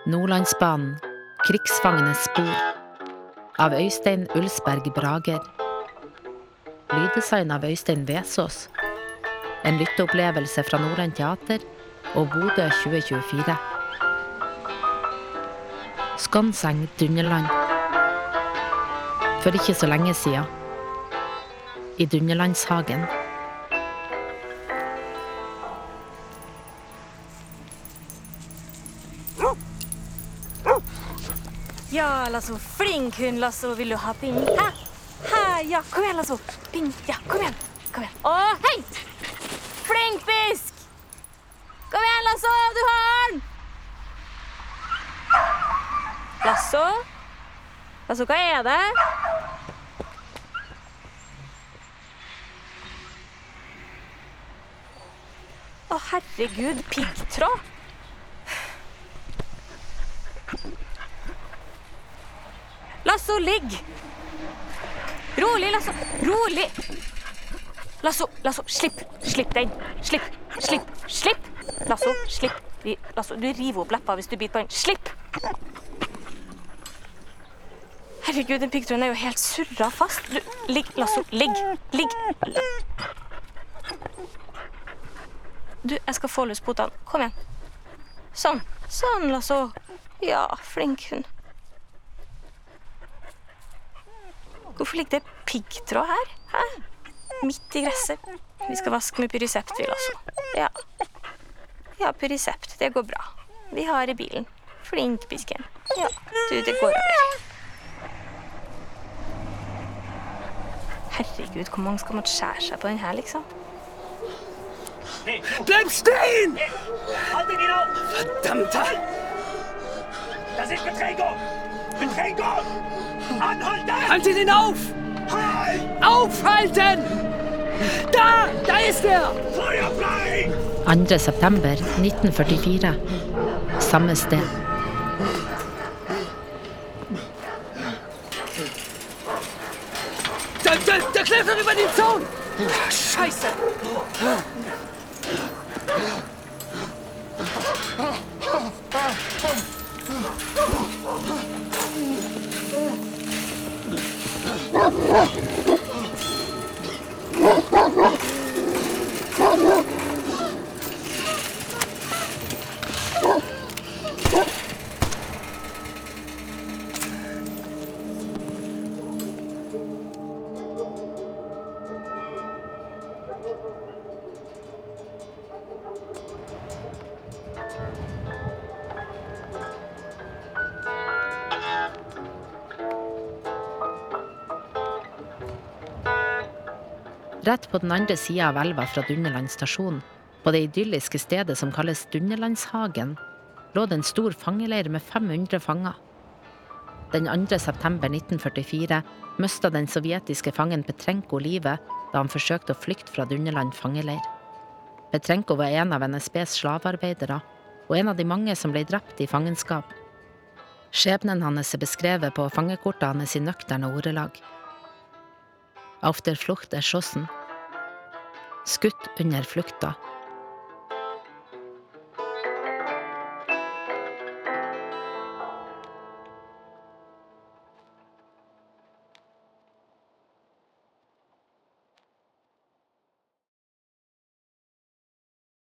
Nordlandsbanen, krigsfangenes spor, av Øystein Ulsberg Brager. Lyddesign av Øystein Vesås. En lytteopplevelse fra Nordland Teater og Bodø 2024. Skånseng Dunderland. For ikke så lenge siden. I Dunderlandshagen. Ja, Lasso, flink hund, Lasso. Vil du ha ping? Hæ? Hæ? Ja, kom igjen, Lasso. Ping. Ja, kom igjen. Kom igjen. Å, hei! Flink fisk! Kom igjen, Lasso, du har den! Lasso? Lasso, hva er det? Å, herregud, piggtråd. Lasso, ligg! Rolig, Lasso. Rolig! Lasso, slipp. Slipp den. Slipp. Lasso, slipp. Lasso, du river opp leppa hvis du biter på den. Slipp! Herregud, den piggtråden er jo helt surra fast. Ligg, Lasso. Ligg. Du, jeg skal få løs potene. Kom igjen. Sånn, Lasso. Ja, flink hund. Hvorfor ligger det piggtråd her? Hæ? Midt i gresset. Vi skal vaske med pyrisept, vi, Lasso. Ja, pyrisept. Det går bra. Vi har i bilen. Flink pisken. Ja, du, det går over. Herregud, hvor mange skal man skjære seg på den her, liksom? Bleib stehen! Halt ihn auf! Verdammter! Das ist Beträngung! Anhalten! Haltet ihn auf! Halt! Aufhalten! Da ist er! Feuer frei! 2. september 1944. Samme sted. Der klettert über den Zaun! Scheiße! Rett på den andre siden av elva fra Dunderland stasjon, på det idylliske stedet som kalles Dunderlandshagen, lå det en stor fangeleir med 500 fanger. Den 2. september 1944 mistet den sovjetiske fangen Petrenko livet da han forsøkte å flykte fra Dunderland fangeleir. Petrenko var en av NSBs slavearbeidere, og en av de mange som ble drept i fangenskap. Skjebnen hans er beskrevet på fangekortet hans i nøkterne ordelag. Auf der Flucht erschossen. Skutt under flukta.